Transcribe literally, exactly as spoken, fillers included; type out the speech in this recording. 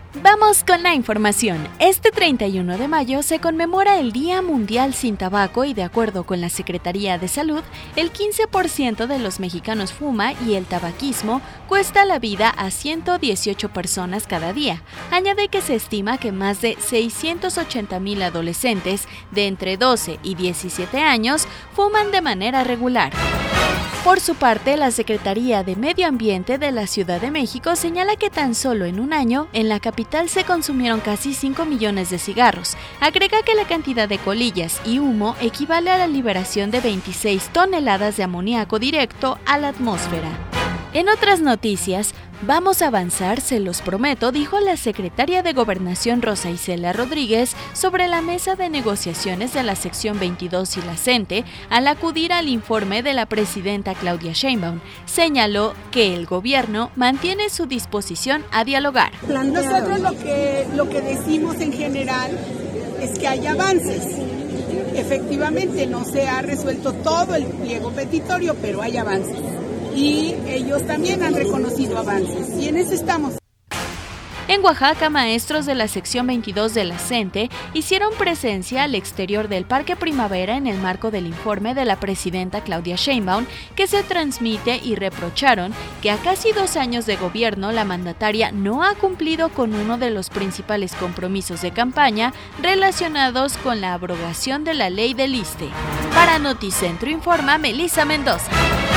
Vamos con la información. Este treinta y uno de mayo se conmemora el Día Mundial sin Tabaco y de acuerdo con la Secretaría de Salud, el quince por ciento de los mexicanos fuma y el tabaquismo cuesta la vida a ciento dieciocho personas cada día. Añade que se estima que más de seiscientos ochenta mil adolescentes de entre doce y diecisiete años fuman de manera regular. Por su parte, la Secretaría de Medio Ambiente de la Ciudad de México señala que tan solo en un año, en la capital se consumieron casi cinco millones de cigarros. Agrega que la cantidad de colillas y humo equivale a la liberación de veintiséis toneladas de amoníaco directo a la atmósfera. En otras noticias, vamos a avanzar, se los prometo, dijo la secretaria de Gobernación Rosa Isela Rodríguez sobre la mesa de negociaciones de la sección veintidós y la CENTE al acudir al informe de la presidenta Claudia Sheinbaum. Señaló que el gobierno mantiene su disposición a dialogar. Nosotros lo que, lo que decimos en general es que hay avances. Efectivamente no se ha resuelto todo el pliego petitorio, pero hay avances. Y ellos también han reconocido avances, y en eso estamos. En Oaxaca, maestros de la sección veintidós de la CENTE hicieron presencia al exterior del Parque Primavera en el marco del informe de la presidenta Claudia Sheinbaum que se transmite y reprocharon que a casi dos años de gobierno la mandataria no ha cumplido con uno de los principales compromisos de campaña relacionados con la abrogación de la ley del ISSSTE. Para Noticentro informa Melissa Mendoza.